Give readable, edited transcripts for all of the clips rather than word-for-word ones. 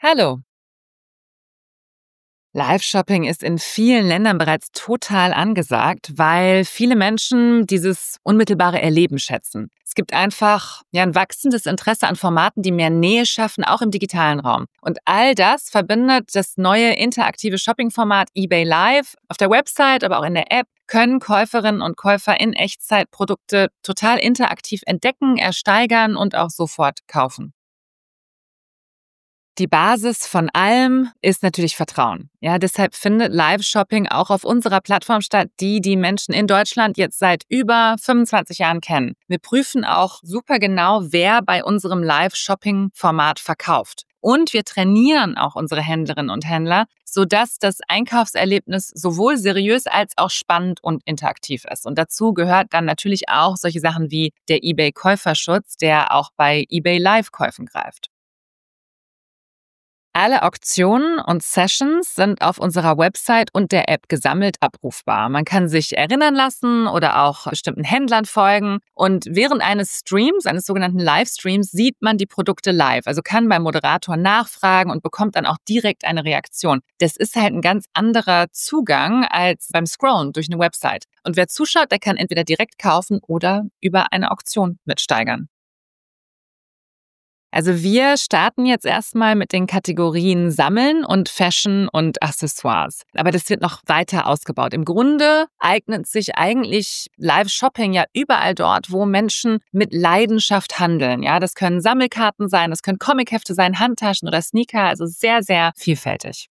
Hallo. Live-Shopping ist in vielen Ländern bereits total angesagt, weil viele Menschen dieses unmittelbare Erleben schätzen. Es gibt einfach ein wachsendes Interesse an Formaten, die mehr Nähe schaffen, auch im digitalen Raum. Und all das verbindet das neue interaktive Shopping-Format eBay Live. Auf der Website, aber auch in der App können Käuferinnen und Käufer in Echtzeit Produkte total interaktiv entdecken, ersteigern und auch sofort kaufen. Die Basis von allem ist natürlich Vertrauen. Ja, deshalb findet Live-Shopping auch auf unserer Plattform statt, die Menschen in Deutschland jetzt seit über 25 Jahren kennen. Wir prüfen auch super genau, wer bei unserem Live-Shopping-Format verkauft. Und wir trainieren auch unsere Händlerinnen und Händler, sodass das Einkaufserlebnis sowohl seriös als auch spannend und interaktiv ist. Und dazu gehört dann natürlich auch solche Sachen wie der eBay-Käuferschutz, der auch bei eBay Live-Käufen greift. Alle Auktionen und Sessions sind auf unserer Website und der App gesammelt abrufbar. Man kann sich erinnern lassen oder auch bestimmten Händlern folgen. Und während eines Streams, eines sogenannten Livestreams, sieht man die Produkte live. Also kann beim Moderator nachfragen und bekommt dann auch direkt eine Reaktion. Das ist halt ein ganz anderer Zugang als beim Scrollen durch eine Website. Und wer zuschaut, der kann entweder direkt kaufen oder über eine Auktion mitsteigern. Also wir starten jetzt erstmal mit den Kategorien Sammeln und Fashion und Accessoires. Aber das wird noch weiter ausgebaut. Im Grunde eignet sich eigentlich Live-Shopping ja überall dort, wo Menschen mit Leidenschaft handeln. Ja, das können Sammelkarten sein, das können Comichefte sein, Handtaschen oder Sneaker. Also sehr, sehr vielfältig.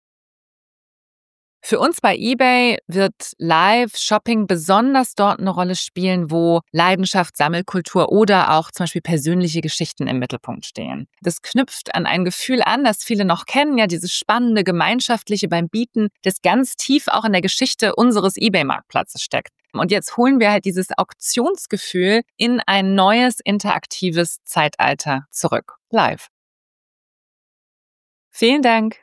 Für uns bei eBay wird Live-Shopping besonders dort eine Rolle spielen, wo Leidenschaft, Sammelkultur oder auch zum Beispiel persönliche Geschichten im Mittelpunkt stehen. Das knüpft an ein Gefühl an, das viele noch kennen, ja, dieses spannende Gemeinschaftliche beim Bieten, das ganz tief auch in der Geschichte unseres eBay-Marktplatzes steckt. Und jetzt holen wir halt dieses Auktionsgefühl in ein neues, interaktives Zeitalter zurück. Live. Vielen Dank.